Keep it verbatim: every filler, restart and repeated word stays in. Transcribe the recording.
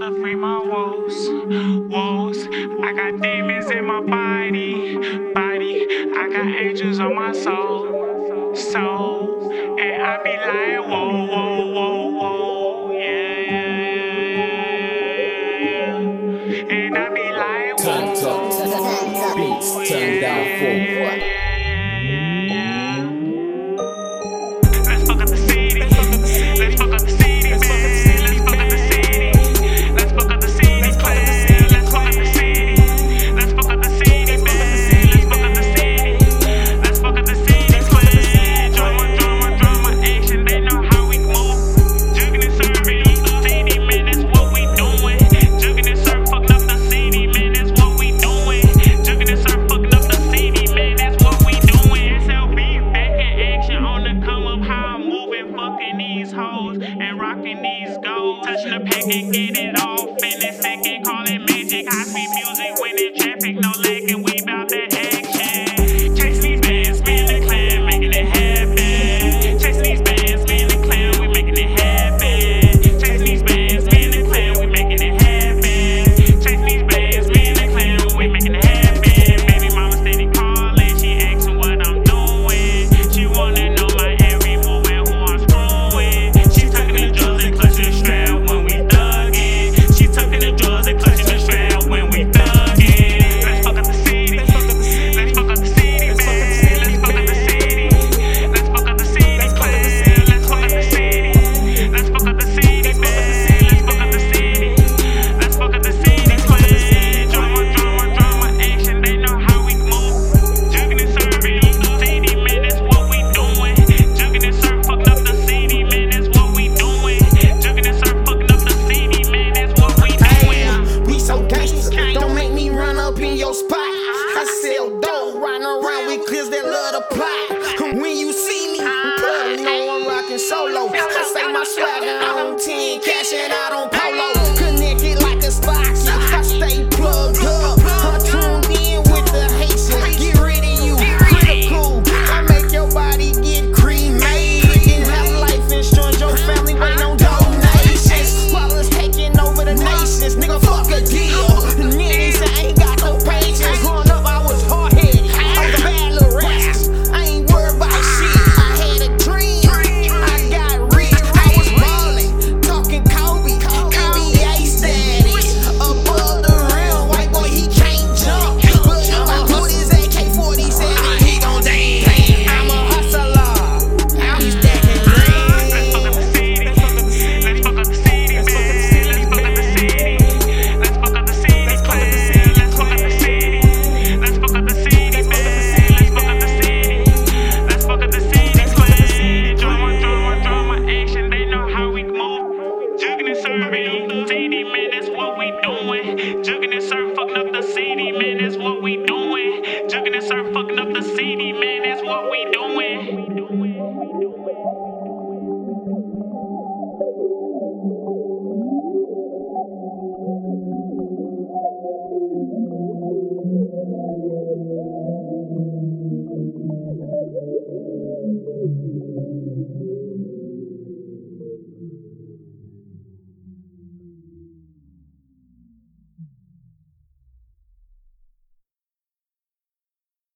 to free my woes, woes. I got demons in my body, body. I got angels on my soul, soul. And I be like, whoa, whoa, whoa, whoa, yeah, yeah, yeah, yeah. And I be like, whoa, Turned up, beats turned down for what? Let's fuck up the city. Let's fuck up the city, man. Let's fuck up the city. Let's fuck up the city, man. Let's fuck up the city. Let's fuck up the city, man. Let's fuck up the city. Let's fuck up the city, man. Drama, drama, drama, action. They know how we move. Jugging and serving up the city, man. That's what we doing. Jugging and serving, fucking up the city, man. That's what we doing. Jugging and serving, fucking up the city, man. That's what we doing. S L B back in action on the come up. How I'm moving, fucking these hoes and rocking these goals. Touching the pack and get it off in a second. Call it magic. High speed music when in traffic, no lagging. We bout that action. Chasing these bands, me and the clan, making it happen. Chasing these bands, me and the clan, we making it happen. Chasing these bands, me and the clan, we making it happen. Chasing these bands, me and the clan, we making it happen. Baby mama steady calling, she asking what I'm doing. She wanna know my every move and who I'm screwing. She's tucking the drugs and clutching the strap when we thuggin'. She's tucking the drugs and clutching the strap when we thuggin'. Let's fuck up the city. Let's fuck up the city, man. Let's fuck up the city. Let's fuck up the city, man. Let's fuck up the city. Let's fuck up the city, man. Let's fuck up the city. Let's fuck up the city, man. Drama, drama, drama, action. They know how we move. Jugging and serving up the city, man. That's what we doing. Jugging and serving, fucking up the city, man. That's what we doing. Jugging and serving, fucking up the city, man. That's what we doing. We so gangsters, don't make me run up in your spot. I sell dope, riding around with clears that love to plot. When you see me, you better know I'm rocking solo. I say my swagger on ten, cashing out on